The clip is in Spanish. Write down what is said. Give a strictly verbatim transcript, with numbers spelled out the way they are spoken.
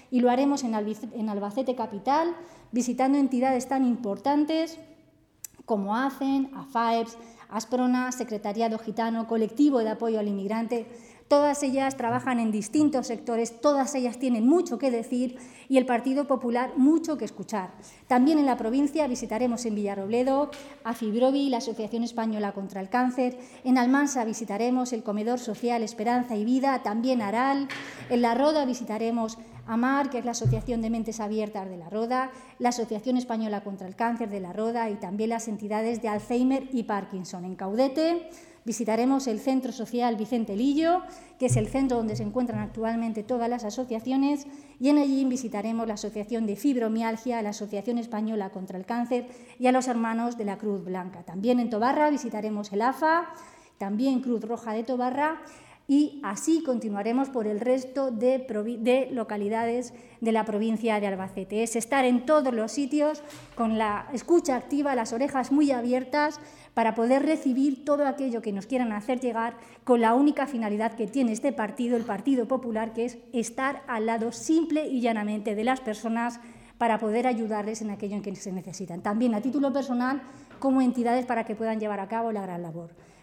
y lo haremos en Albacete Capital, visitando entidades tan importantes como A C E N, A F A E P S, Asprona, Secretariado Gitano, Colectivo de Apoyo al Inmigrante. Todas ellas trabajan en distintos sectores, todas ellas tienen mucho que decir y el Partido Popular mucho que escuchar. También en la provincia visitaremos en Villarrobledo a Fibrovi, la Asociación Española contra el Cáncer. En Almansa visitaremos el Comedor Social Esperanza y Vida, también Aral. En La Roda visitaremos AMAR, que es la Asociación de Mentes Abiertas de La Roda, la Asociación Española contra el Cáncer de La Roda y también las entidades de Alzheimer y Parkinson. En Caudete visitaremos el Centro Social Vicente Lillo, que es el centro donde se encuentran actualmente todas las asociaciones, y en allí visitaremos la Asociación de Fibromialgia, la Asociación Española contra el Cáncer y a los hermanos de la Cruz Blanca. También en Tobarra visitaremos el A F A, también Cruz Roja de Tobarra, y así continuaremos por el resto de, de localidades de la provincia de Albacete. Es estar en todos los sitios con la escucha activa, las orejas muy abiertas para poder recibir todo aquello que nos quieran hacer llegar con la única finalidad que tiene este partido, el Partido Popular, que es estar al lado simple y llanamente de las personas para poder ayudarles en aquello en que se necesitan. También a título personal como entidades para que puedan llevar a cabo la gran labor.